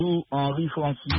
Henri Francis,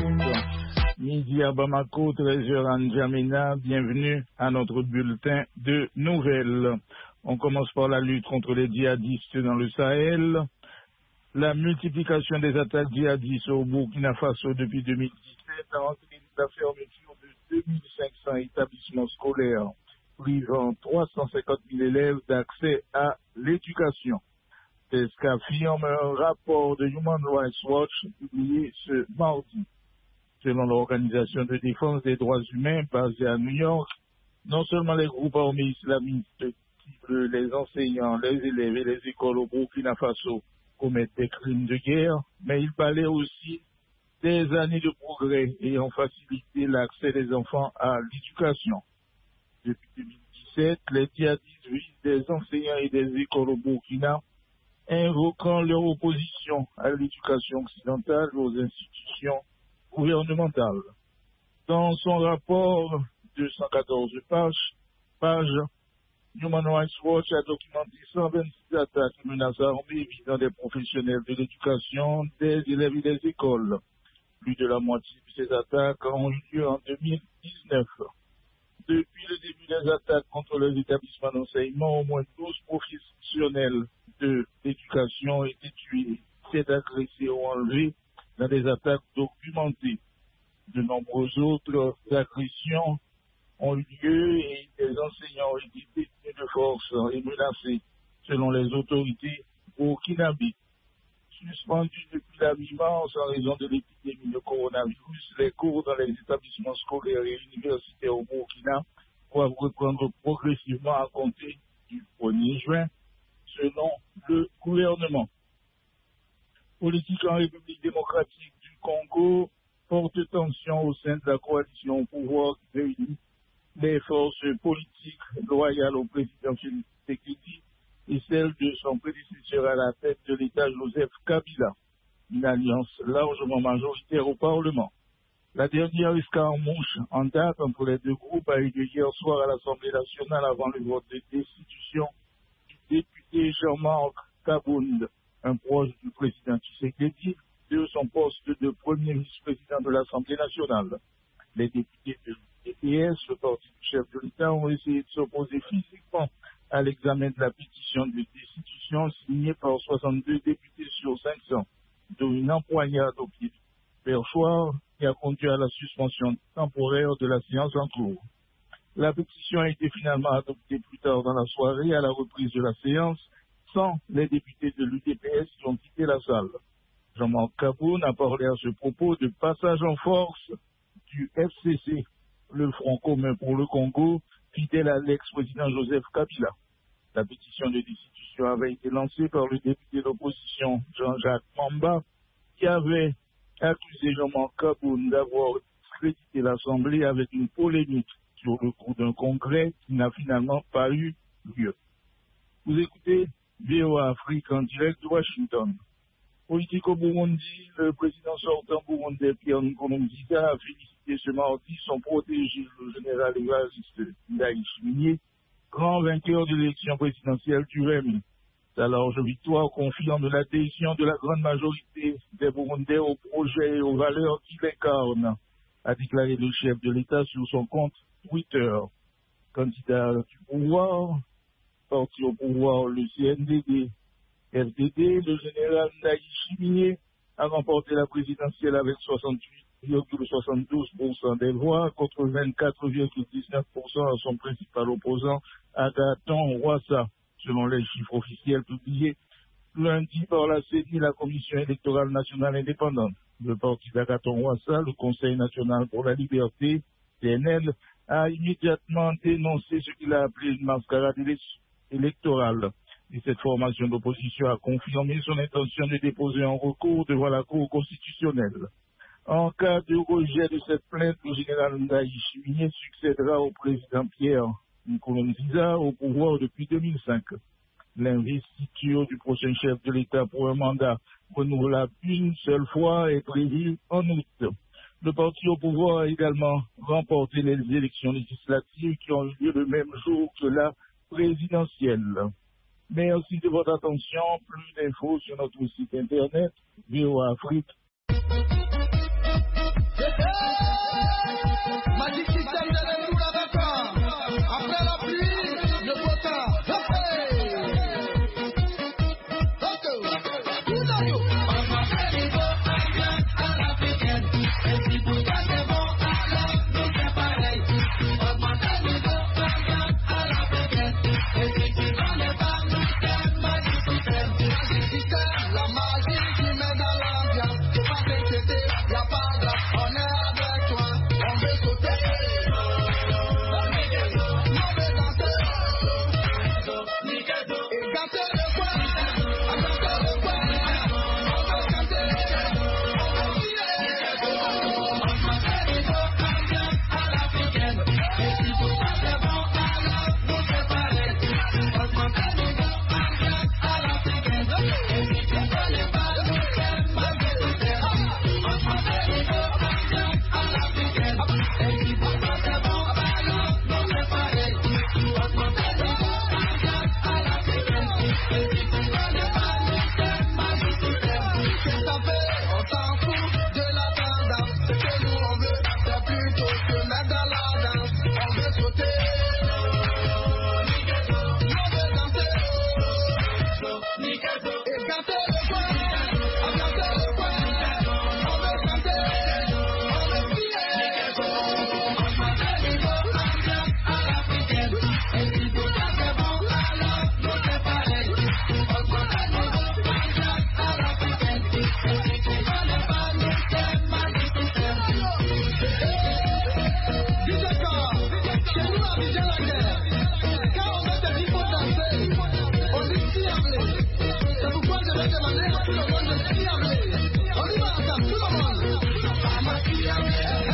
midi à Bamako, 13h à N'Djamena. Bienvenue à notre bulletin de nouvelles. On commence par la lutte contre les djihadistes dans le Sahel. La multiplication des attaques djihadistes au Burkina Faso depuis 2017 a entraîné la fermeture de 2500 établissements scolaires, privant 350 000 élèves d'accès à l'éducation. C'est ce qu'affirme un rapport de Human Rights Watch publié ce mardi. Selon l'Organisation de défense des droits humains basée à New York, non seulement les groupes armés islamistes ciblent les enseignants, les élèves et les écoles au Burkina Faso commettent des crimes de guerre, mais ils balaient aussi des années de progrès ayant facilité l'accès des enfants à l'éducation. Depuis 2017, les djihadistes visent des enseignants et des écoles au Burkina, invoquant leur opposition à l'éducation occidentale et aux institutions gouvernementales. Dans son rapport de 114 pages, Human Rights Watch a documenté 126 attaques et menaces armées visant des professionnels de l'éducation, des élèves et des écoles. Plus de la moitié de ces attaques ont eu lieu en 2019. Depuis le début des attaques contre les établissements d'enseignement, au moins 12 professionnels de l'éducation ont été tués, 7 agressés ou enlevés dans des attaques documentées. De nombreuses autres agressions ont eu lieu et des enseignants ont été détenus de force et menacés, selon les autorités burkinabées. Suspendus depuis la mi-mars en raison de l'épidémie de coronavirus, les cours dans les établissements scolaires et universitaires au Burkina doivent reprendre progressivement à compter du 1er juin, selon le gouvernement. Politique en République démocratique du Congo, forte tension au sein de la coalition au pouvoir qui réunit les forces politiques loyales au président Félix Tshisekedi et celle de son prédécesseur à la tête de l'État, Joseph Kabila, une alliance largement majoritaire au Parlement. La dernière escarmouche en date entre les deux groupes a eu lieu hier soir à l'Assemblée nationale avant le vote de destitution du député Jean-Marc Kabound, un proche du président Tshisekedi, de son poste de premier vice-président de l'Assemblée nationale. Les députés de l'UDPS, le parti du chef de l'État, ont essayé de s'opposer physiquement à l'examen de la pétition de destitution signée par 62 députés sur 500, dont une empoignade au pied du perchoir qui a conduit à la suspension temporaire de la séance en cours. La pétition a été finalement adoptée plus tard dans la soirée à la reprise de la séance, sans les députés de l'UDPS qui ont quitté la salle. Jean-Marc Kaboun a parlé à ce propos de passage en force du FCC, le Front commun pour le Congo, fidèle à l'ex-président Joseph Kabila. La pétition de destitution avait été lancée par le député d'opposition Jean-Jacques Mamba, qui avait accusé Jean-Marc Kaboun d'avoir discrédité l'Assemblée avec une polémique sur le cours d'un congrès qui n'a finalement pas eu lieu. Vous écoutez VOA Afrique en direct de Washington. Politique au Burundi, le président sortant burundais Pierre Nkurunziza a félicité ce mardi son protégé, le général évasiste Ndayishimiye, grand vainqueur de l'élection présidentielle du REMI. Sa large victoire confirme l'adhésion de la grande majorité des Burundais au projet et aux valeurs qu'il incarne, a déclaré le chef de l'État sur son compte Twitter. Candidat du pouvoir, parti au pouvoir, le CNDD, FDD, le général Ndayishimiye a remporté la présidentielle avec 68,72% des voix contre 24,19% à son principal opposant, Agathon Rwasa, selon les chiffres officiels publiés lundi par la CENI, la Commission électorale nationale indépendante. Le parti d'Agathon Rwasa, le Conseil national pour la liberté, CNL, a immédiatement dénoncé ce qu'il a appelé une mascarade électorale. Et cette formation d'opposition a confirmé son intention de déposer un recours devant la Cour constitutionnelle. En cas de rejet de cette plainte, le général Ndayishimiye succédera au président Pierre Nkurunziza au pouvoir depuis 2005. L'investiture du prochain chef de l'État pour un mandat renouvelable une seule fois est prévue en août. Le parti au pouvoir a également remporté les élections législatives qui ont eu lieu le même jour que la présidentielle. Merci de votre attention. Plus d'infos sur notre site internet VOA Afrique.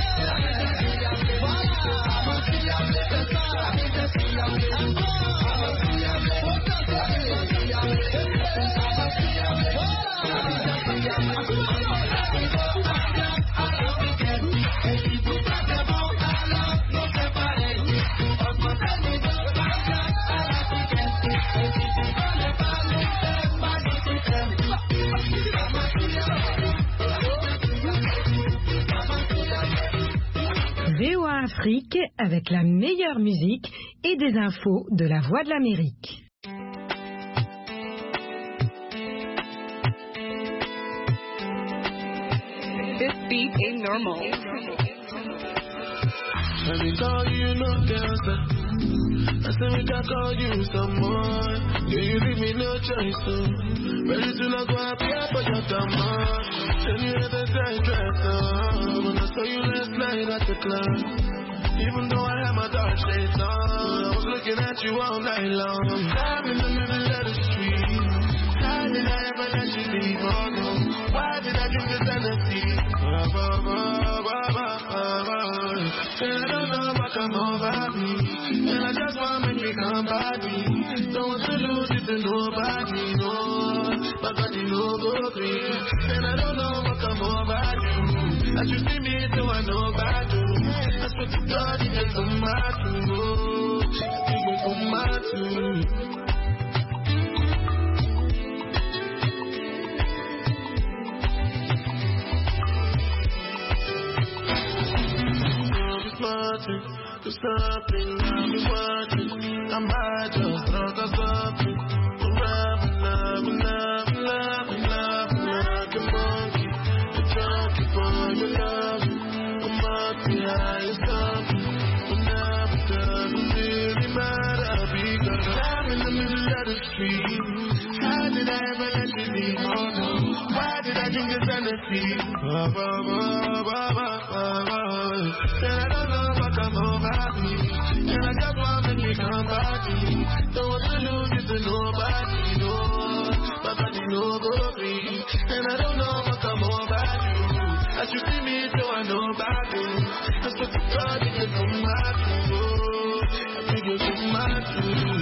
VOA Afrique avec la meilleure musique et des infos de la Voix de l'Amérique. This beat ain't normal. Let me call you no dancer. I said we can call you some more. Yeah, you leave me no choice, so ready to not go up here for your demand. Then you had a tight dress on. When I saw you last night at the club, even though I had my dark shades on, I was looking at you all night long. I'm in the middle of the street. How did I ever let you leave? Oh no, why did I drink this Hennessy? And I don't know what come over me, and I just want to make me come back me. Don't want to lose it to nobody, no. My body no go free, and I don't know what come over you. As you see me, so I know about you. I swear to God, you can come back to me. You can come back to me. Do something, I'll be watching. I might just throw something. Love, like a monkey. A junkie for your love. I'm up behind something. Whenever it doesn't really matter, because I'm in the middle of the street. How did I ever let you leave? Oh no, why did I drink this Hennessy? And I don't know what come over me, and I just want to make you come back to me. Don't want to lose it to nobody, no. My body no go free, and I don't know what come over you. As you see me, so I know about you. I swear to God, you can come back to me. I think you come back to me.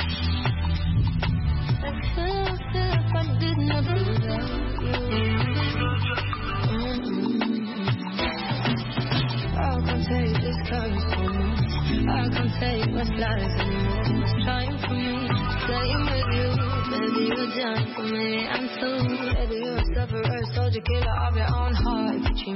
I feel if I did not love you. I can't take this correspondence. I can't take what's lies anymore. It's trying for me, playing with you. Baby, you're done for me. I'm so ready. You're a sufferer, soldier, killer of your own heart.